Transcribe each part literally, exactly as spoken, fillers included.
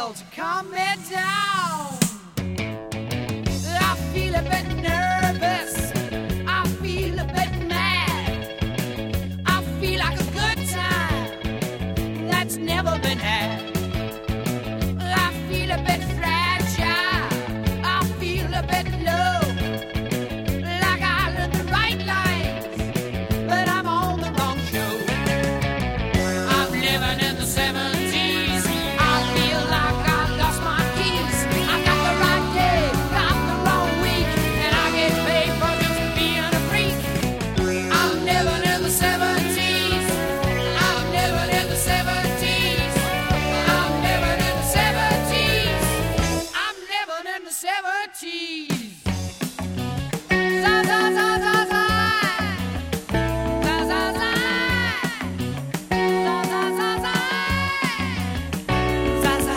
hell to calm me down. I feel a bit nervous, I feel a bit mad, I feel like a good time that's never been had. I feel a bit fragile, I feel a bit low, like I learned the right lines, but I'm on the wrong show. I'm living in the seventies, I feel like I lost my keys. I got the right day, got the wrong week, and I get paid for just being a freak. I'm living in the seventies, I'm living in the seventies, I'm living in the seventies, I'm living in the seventies. Za za za za za, za za za, za za za za, za za.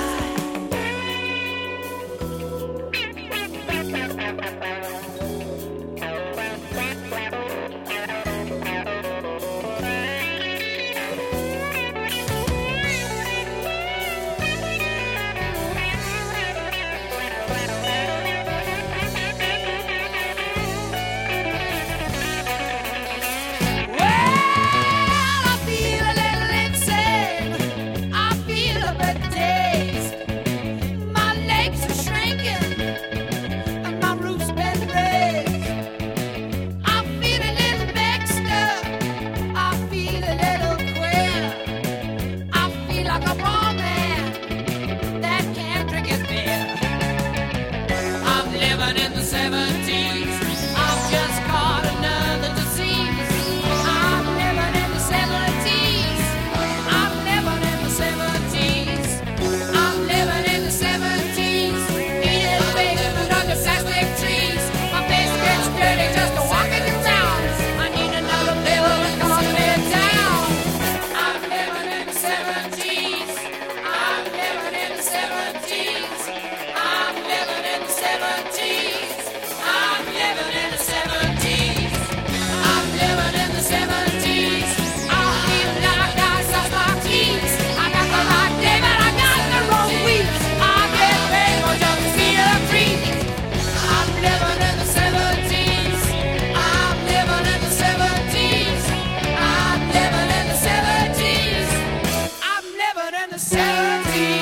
Well, I feel a little insane, I feel a bit dazed, my legs are shrinking, and my roof's been raised. I feel a little mixed up, I feel a little queer, I feel like a raw man that can't drink his beer. I'm living in the seventies, I've just caught another disease. I'm living in the seventies, I'm living in the seventies, I'm living in the seventies, eating bacon under plastic trees. My face gets dirty just to walk in the town. I need another pill to calm me down. I'm living in the seventies, I'm living in the seventies, I'm living in the seventies, I'm living in the seventies, I'm living in the seventies. I feel like I lost my keys. I got the right day, but I got the wrong week. I get paid for just being a freak. I'm living in the seventies, I'm living in the seventies, I'm living in the seventies, I'm living in the seventies.